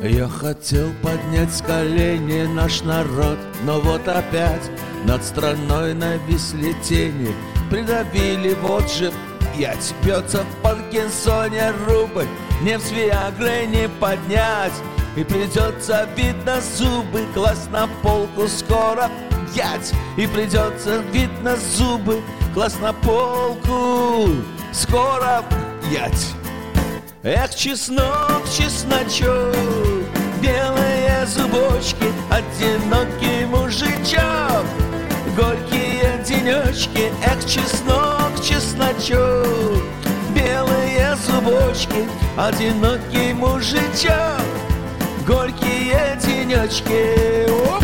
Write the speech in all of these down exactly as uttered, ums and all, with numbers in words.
Я хотел поднять с колени наш народ, но вот опять над страной нависли тени, придавили вот же пять. Бьется в Паркинсоне рубль, не в Виагре не поднять, и придется, видно, зубы класть на полку скоро пять. И придется, видно, зубы класть на полку скоро пять. Эх, чеснок, чесночок, белые зубочки, одинокий мужичок, горькие денечки. Эх, чеснок, чесночок, белые зубочки, одинокий мужичок, горькие денечки. Оп!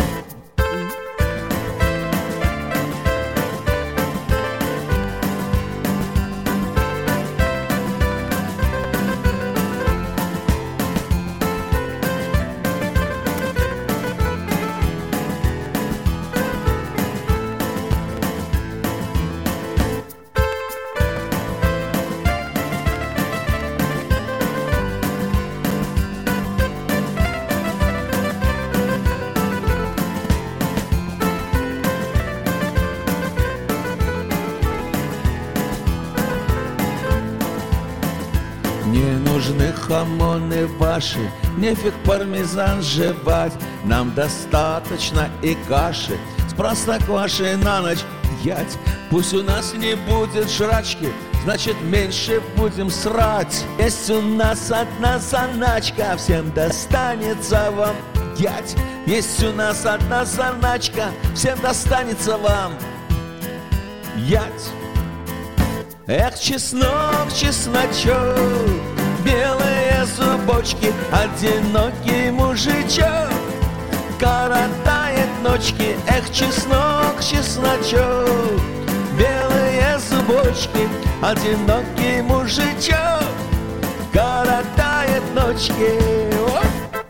Не нужны хамоны ваши, нефиг пармезан жевать. Нам достаточно и каши с простоквашей на ночь ять. Пусть у нас не будет жрачки, значит меньше будем срать. Есть у нас одна заначка, всем достанется вам ять. Есть у нас одна заначка, всем достанется вам ять. Эх, чеснок, чесночок, белые зубочки, одинокий мужичок коротает ночки. Эх, чеснок, чесночок, белые зубочки, одинокий мужичок коротает ночки. Оп!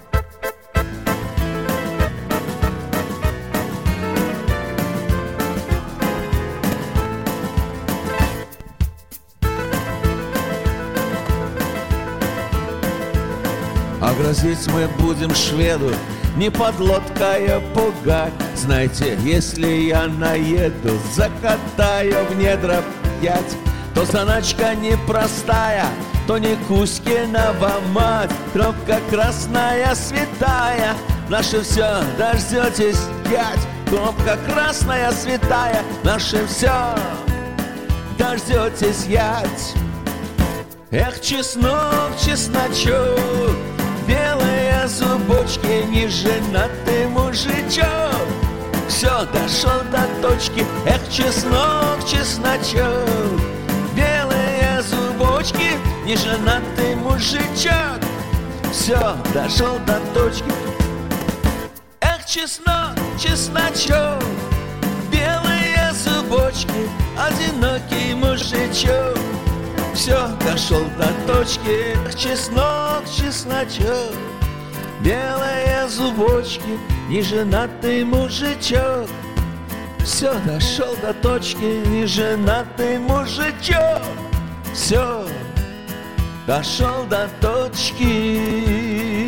А грозить мы будем шведу не подлодкой пугать. Знаете, если я наеду, закатаю в недра пять, то заначка непростая, то не Кузькинова мать. Кнопка красная святая, наше все дождетесь пять. Кнопка красная святая, наше все дождетесь ять. Эх, чеснок, чесночок, белые зубочки, неженатый мужичок все дошел до точки. Эх, чеснок, чесночок, белые зубочки, неженатый мужичок все дошел до точки. Эх, чеснок, чесночок, белые зубочки, одинокий мужичок все дошел до точки. Эх, чеснок, чесночок, белые зубочки, неженатый мужичок все дошел до точки. Неженатый мужичок все дошел до точки.